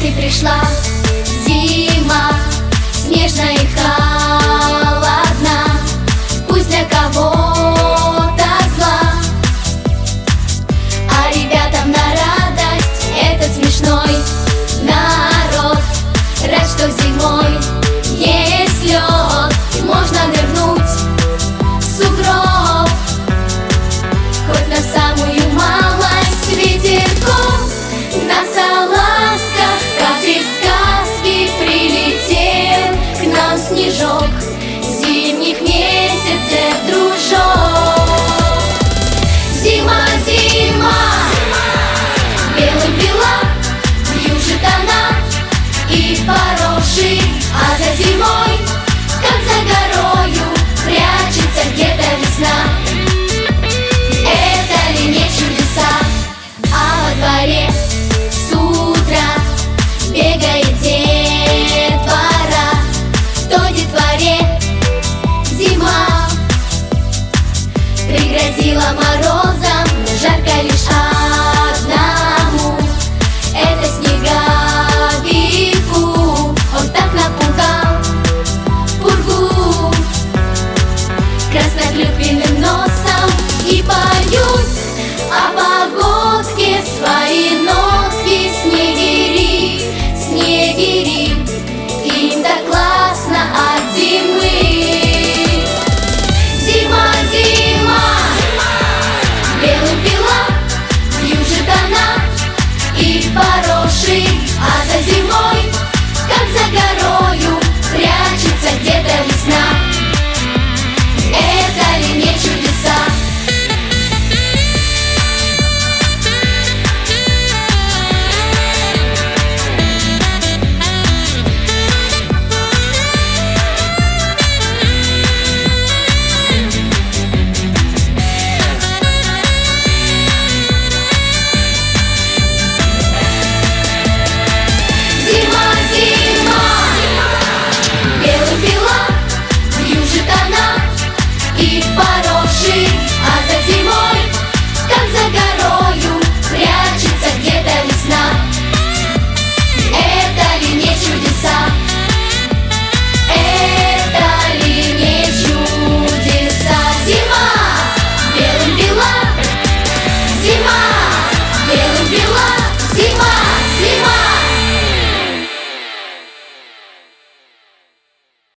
ты пришла, зима, снежная и холодна. Пусть для кого-то зла, а ребятам на радость этот смешной народ рад, что зимой есть лед, и можно нырнуть в сугроб, хоть на самую малость ветерком. На салазках, как из сказки, прилетел к нам снежок, зимних месяцев дружок. Зима, зима, белым